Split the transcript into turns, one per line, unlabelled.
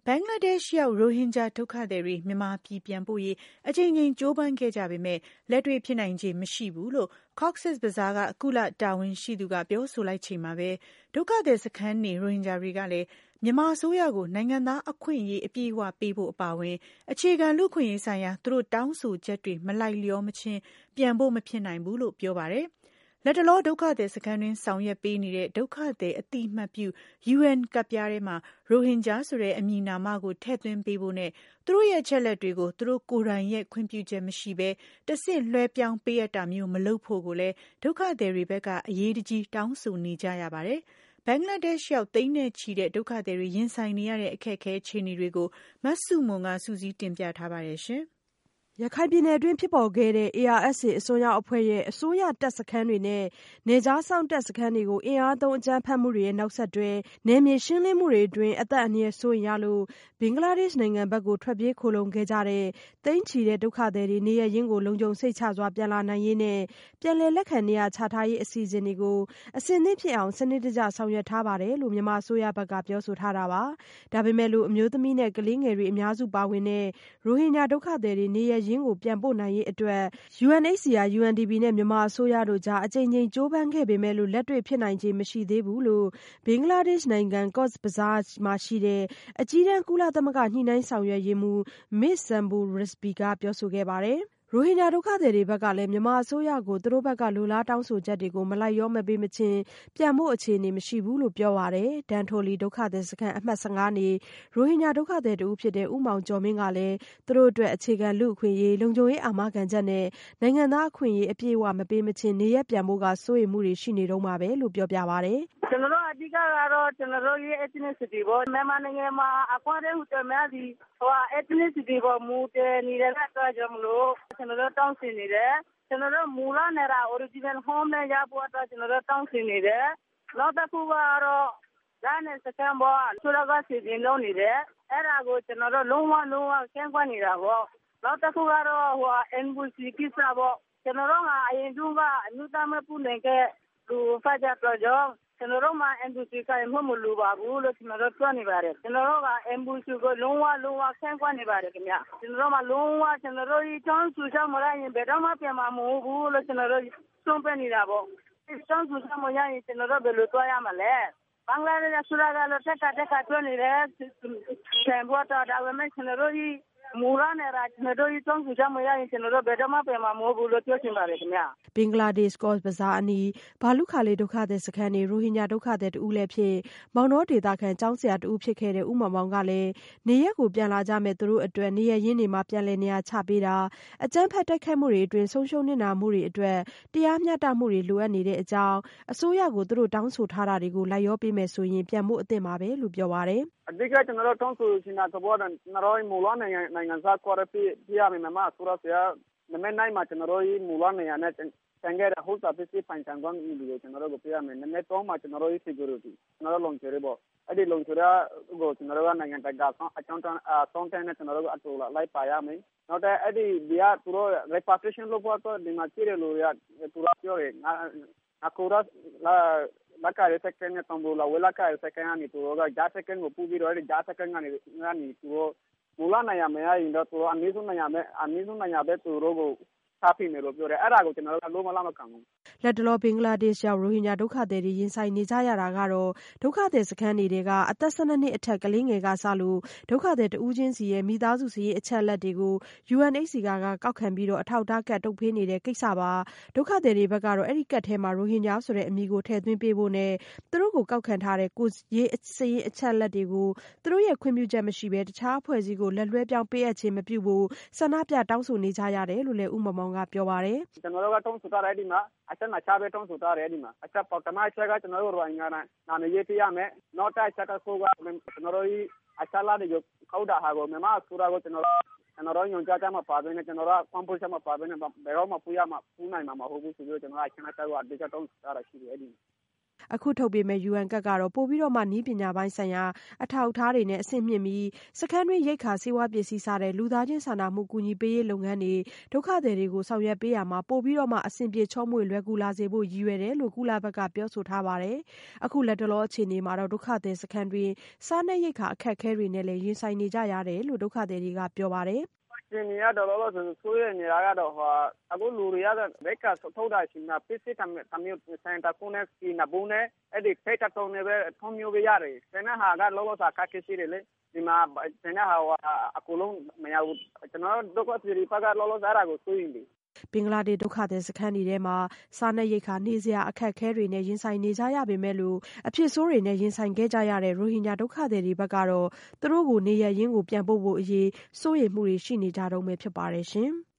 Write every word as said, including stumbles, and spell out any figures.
ဘင်္ဂလားဒေ့ရှ်ရောက်ရိုဟင်ဂျာဒုက္ခသည်တွေမြန်မာပြည်ပြန်ပို့ရေးအကြိမ်ကြိမ်ကြိုးပမ်းခဲ့ကြပေမဲ့လက်တွေ့ဖြစ်နိုင်ခြေမရှိဘူးလို့ Cox's Bazar ကကုလတာဝန်ရှိသူကပြောဆိုလိုက်ချိန်မှာပဲဒုက္ခသည်စခန်းနေရိုဟင်ဂျာတွေကလည်းမြန်မာအစိုးရကိုနိုင်ငံသားအခွင့်အရေးအပြည့်အဝပေးဖို့အပါအဝင်အခြေခံလူ့အခွင့်အရေးဆိုင်ရာသူတို့တောင်းဆိုချက်တွေမလိုက်လျောမချင်းပြန်ဖို့မဖြစ်နိုင်ဘူးလို့ပြောပါတယ်။လက်တလောဒုက္ခသည်စခန်းတွင်ဆောင်ရွက်ပေးနေတဲ့ဒုက္ခသည်အသိမှတ်ပြု U N ကတ်ပြားထဲမှာရိုဟင်ဂျာဆိုတဲ့အမည်နာမကိုထည့်သွင်းပေးဖို့နဲ့သူတို့ရဲ့အချက်လက်တွေကိုသူတို့ကိုယ်တိုင်ရဲ့ခွင့်ပြုချက်မရှိဘဲတဆင့်လွှဲပြောင်းပေးအပ်တာမျိုးမလုပ်ဖို့ကိုလည်းဒုက္ခသည်တွေဘက်ကအရေးတကြီးတောင်းဆိုနေကြရပါတယ်။ဘင်္ဂလားဒေ့ရှ်ရောက်သိန်းနဲ့ချီတဲ့ဒုက္ခသည်တွေရင်ဆိုင်နေရတဲ့အခက်အခဲအခြေအနေတွေကိုမဆုမွန်ကစူးစီးတင်ပြထားပါတယ်ရှင်။
ရခိုင်ပြည်နယ်အတွင်းဖြစ်ပေါ်ခဲ့တဲ့ A R S A အစွန်းရောက်အဖွဲ့ရဲ့အစိုးရတပ်စခန်းတွေနဲ့နယ်ခြားစောင့်တပ်စခန်းတွေကိုအင်အားသုံးအကြမ်းဖက်မှုတွေရဲ့နောက်ဆက်တွဲနယ်မြေရှင်းလင်းမှုတွေအတွင်းအသက်အန္တရာယ်စိုးရိမ်ရလို့ဘင်္ဂလားဒေ့ရှ်နိုင်ငံဘက်ကိုထွက်ပြေးခိုလှုံခဲ့ကြတဲ့သိန်းချီတဲ့ဒုက္ခသည်တွေနေရပ်ရင်းကိုလုံခြုံစိတ်ချစွာပြန်လာနိုင်ရေးနဲ့ပြန်လည်လက်ခံနေရာချထားရေးအစီအစဉ်တွေကိုအဆင်သင့်ဖြစ်အောင်စနစ်တကျဆောင်ရွက်ထားပါတယ်လို့မြန်မာအစိုးရဘက်ကပြောဆိုထားတာပါ။ဒါပေမဲ့လို့အမျိုးသမီးနဲ့ကလေးငယ်တွေအများစုပါဝင်တဲ့ရိုဟင်ဂျာဒုက္ခသည်တွေနေရပ်ရင်းကိုပြန်ပို့နိုင်ရေးအတွက် U N H C R U N D P နဲ့မြန်မာအစိုးရတို့ကြားအကြိမ်ကြိမ်ကြိုးပမ်းခဲ့ပေမဲ့လို့လက်တွေ့ဖြစ်နိုင်ခြေမရှိသေးဘူးလို့ဘင်္ဂလားဒေ့ရှ်နိုင်ငံ Cox's Bazar မှာရှိတဲ့အကြီးတန်းကုလသမဂ္ဂညှိနှိုင်းဆောင်ရွက်ရေးမှူး Miss Sumbul Rizvi ကပြောဆိုခဲ့ပါတယ်။ရိုဟင်ဂျာဒုက္ခသည်တွေဘက်ကလည်းမြန်မာအစိုးရကိုသူတို့ဘက်ကလိုလားတောင်းဆိုချက်တွေကိုမလိုက်လျောမပေးမချင်းပြန်ဖို့အခြေအနေမရှိဘူးလို့ပြောပါတယ်။ဒန်ထိုလီဒုက္ခသည်စခန်းအမှတ်၁၅နေရိုဟင်ဂျာဒုက္ခသည်တူဖြစ်တဲ့ဦးမောင်ကျော်မင်းကလည်းသူတို့အတွက်အခြေခံလူ့အခွင့်အရေးလုံခြုံရေးအာမခံချက်နဲ့နိုင်ငံသားအခွင့်အရေးအပြည့်အဝမပေးမချင်းနေရပ်ပြန်ဖို့ကစိုးရိမ်မှုတွေရှိနေတုန်းပါပဲလို့ပြောပြပါတယ်
။ကျွန်တော်တို့အဓိကကတော့ကျွန်တော်တို့ရဲ့ ethnicity ပေါ့မြန်မာနိုင်ငံမှာအခွင့်အရေးတွေများပြီးဟို ethnicity ပေါ်မူတည်နေတဲ့အတွက်ကြောင့်မလို့ကျွန်တော်တို့တောင်းဆိုနေတယ်ကျွန်တော်တို့မူလနေတာ original home နဲ့ရဖို့အတွက်ကျွန်တော်တို့တောင်းဆိုနေတယ်နောက်တစ်ခုကတော့ဒါနဲ့စကန်ပေါ်ဆိုတော့စီစဉ်လုပ်နေတယ်အဲ့ဒါကိုကျွန်တော်တို့လုံးဝလုံးဝကန့်ကွက်နေတာပေါ့နောက်တစ်ခုကတော့ဟို N V C ကိစ္စပေါ့ကျွန်တော်တို့ကအရင်ကအမှုသားမပူနိုင်ခဲ့သူဖတ်ကြတော့ကြောင့်ကျွန်တော်တို့မှာ N V C ကမှမလိုပါဘူးလို့ကျွန်တော်တို့ပြောနေပါတယ်ကျွန်တော်တို့က N V C ကိုလုံးဝလုံးဝဆန့်ကွက်နေပါတယ်ခင်ဗျကျွန်တော်တို့မှာလုံးဝကျွန်တော်တို့ဒီတောင်းဆိုချက်မလိုက်ရင်ဘယ်တော့မှပြန်မှာမဟုတ်ဘူးလို့ကျွန်တော်တို့ဆုံးဖြတ်နေတာပေါ့ဒီတောင်းဆိုချက်မရရင်ကျွန်တော်တို့ဘယ်လိုသွားရမလဲဘင်္ဂလားဒေ့ရှ်ဆိုတာကလည်းတက်ကတက်ကတွနေတယ်ဆန်ပေါ်တော့ဒါပေမဲ့ကျွန်တော်တို့ဒီမူရနေတာကျွန်တော်တို့ဒီတောင်းဆိုချက်မရရင်ကျွန်တော်တို့ဘယ်တော့မှပြန်မှာမဟုတ်ဘူးလို့ပြောချင်ပါတယ်ခင်ဗျ
ဘင်္ဂလားဒေ့ရှ် Cox's Bazar အနီးဘာလုခါလေးဒုက္ခသည်စခန်းနေရိုဟင်ဂျာဒုက္ခသည်တူလည်းဖြစ်မောင်နှောဒေသခံကျောင်းဆရာတူဖြစ်ခဲ့တဲ့ဦးမောင်မောင်ကလည်းနေရက်ကိုပြန်လာကြမဲ့သူတို့အတွက်နေရရင်းတွေမှာပြန်လည်နေရာချပေးတာအကြမ်းဖက်တိုက်ခိုက်မှုတွေအတွင်းဆုံးရှုံးနေတာမှုတွေအတွက်တရားမျှတမှုတွေလိုအပ်နေတဲ့အကြောင်းအစိုးရကိုသူတို့တောင်းဆိုထားတာတွေကိုလိုက်ရောပေးမယ်ဆိုရင်ပြန်ဖို့အသင့်ပါပဲလို့ပြောပါတယ်
အဓိကကျွန်တော်တို့တောင်းဆိုနေတာကတော့ကျွန်တော်တို့မူလနိုင်ငံနိုင်ငံသားကွာရပြပြရမယ်မှာဆိုတော့ဆရာနမနိုင်မှာကျွန်တော်တို့မူလနိုင်ငံနဲ့တန်ကြတဲ့ဟုတ်တာပြည့်ပိုင်တန်ကွန်မျိုးကိုကျွန်တော်တို့ကိုပြရမယ်နမတော့မှာကျွန်တော်တို့ security ကျွန်တော်တို့လုံခြုံရေးပေါ့အဲ့ဒီလုံခြုံရေးကိုကျွန်တော်တို့ကနိုင်ငံတကာဆောင်အကြောင်းတန်းအဆောင်တန်းနဲ့ကျွန်တော်တို့အတူလိုက်ပါရမယ်နောက်တဲ့အဲ့ဒီဒီကသူတို့ repatriation လုပ်ဖို့တော့ဒီမှာကြည့်ရလို့ရသူတို့ပြောရငါအခုတော့လာla care second နဲ့တောင်လို့လာဝလာ care second ကနေသူတို့က gas second ကိုပူပြီးတော့အဲ့ဒီ gas second ကနေကနေသူတို့မူလနိုင်ရမရရင်တော့သူတို့အနည်းဆုံးနိုင်ရမယ်အနည်းဆုံးနိုင်ရပဲသူတို့ကိုစားဖိနေလို့ပြောတယ်အဲ့ဒါကိုကျွန်တော်တို့ကလုံးဝလက်မခံဘူး
လက်တလောဘင်္ဂလားဒေ့ရှ်ရောက်ရိုဟင်ဂျာဒုက္ခသည်တွေရင်ဆိုင်နေကြရတာကတော့ဒုက္ခသည်စခန်းတွေကအသက်၁၂နှစ်အထက်ကလေးငယ်ကစလို့ဒုက္ခသည်တဦးချင်းစီရဲ့မိသားစုစီရဲ့အချက်အလက်တွေကို U N H C R ကကောက်ခံပြီးတော့အထောက်အထားကတ်တုပ်ဖေးနေတဲ့ကိစ္စပါဒုက္ခသည်တွေဘက်ကတော့အဲ့ဒီကတ်ထဲမှာရိုဟင်ဂျာဆိုတဲ့အမည်ကိုထည့်သွင်းပေးဖို့နဲ့သူတို့ကိုကောက်ခံထားတဲ့ကိုရေးစရေးအချက်အလက်တွေကိုသူတို့ရဲ့ခွင့်ပြုချက်မရှိဘဲတခြားအဖွဲ့အစည်းကိုလက်လွှဲပြောင်းပေးအပ်ခြင်းမပြုဖို့ဆန္ဒပြတောင်းဆိုနေကြရတယ်လို့လည်းဦးမောင်မောင်ကပြောပါတယ်
ကျွန်တော်တို့ကတောင်းဆိုထားတဲ့ဒီမှာအချက်နဲ့ချပဲတောင်းဆိုထားတယ်ဒီမှာအချက်ပေါ်တမအချက်ကကျွန်တော်တို့ရိုဟင်ဂျာနာမည်ရေးပြရမယ်နောက်တစ်ချက်ကဆိုကကျွန်တော်တို့အချက်လာတွေကိုခောက်တာဟာကိုမြန်မာအစိုးရကိုကျွန်တော်တို့ကျွန်တော်တို့ညွှန်ကြားချက်မှာပါပေးနေကျွန်တော်တို့ကွန်ပူချက်မှာပါပေးနေဘယ်တော့မှပူရမှာပူနိုင်မှာမဟုတ်ဘူးဆိုပြီးကျွန်တော်အချက်နဲ့ချက်ကိုအဓိကတောင်းဆိုထားတာရှိတယ်အဲ့ဒီ
အခုထုတ်ပေးမယ့် ယူအန် ကဒ်ကတော့ပိုပြီးတော့မှနည်းပညာပိုင်းဆိုင်ရာအထောက်အထားတွေနဲ့အဆင့်မြင့်ပြီးစခန်းတွင်းရိက္ခာဆေးဝါးပစ္စည်းစတဲ့လူသားချင်းစာနာမှုကူညီပေးရေးလုပ်ငန်းတွေဒုက္ခသည်တွေကိုဆောင်ရွက်ပေးရမှာပိုပြီးတော့မှအဆင်ပြေချောမွေ့လွယ်ကူလာစေဖို့ရည်ရွယ်တယ်လို့ကုလဘက်ကပြောဆိုထားပါတယ်။အခုလက်တလောအခြေအနေမှာတော့ဒုက္ခသည်စခန်းတွင်းစားနပ်ရိက္ခာအခက်အခဲတွေနဲ့လည်းရင်ဆိုင်နေကြရတယ်လို့ဒုက္ခသည်တွေကပြောပါတယ်။
ဒီနေရာတော့လို့ဆိုဆိုရနေတာကတော့ဟိုအခုလူတွေကတော့ဘက်ကထုတ်တာရှိမှာပစ္စည်းတမျိုးစံတကုန်းနဲ့စီနဘူးနဲ့အဲ့ဒီဖိတ်တုံးနေပဲထုံမျိုးပဲရတယ်ဆယ်နှစ်ဟာကလောလောဆာခက်ခဲရှိတယ်လေဒီမှာဆယ်နှစ်ဟာအကူလုံးမရဘူးကျွန်တော်တို့ကပြည်ပကလောလောဆာရာကိုစိုးရင်တယ်
ဘင်္ဂလားဒေ့ရှ်ဒုက္ခသည်စခန်းတွေထဲမှာစားနပ်ရိက္ခာနေစရာအခက်အခဲတွေနဲ့ရင်ဆိုင်နေကြရပေမဲ့လို့အဖြစ်ဆိုးတွေနဲ့ရင်ဆိုင်ခဲ့ကြရတဲ့ရိုဟင်ဂျာဒုက္ခသည်တွေဘက်ကတော့သူတို့ကိုနေရပ်ရင်းကိုပြန်ပို့ဖို့အရေးစိုးရိမ်မှုတွေရှိနေကြတုန်းပဲဖြစ်ပါတယ်ရှင်။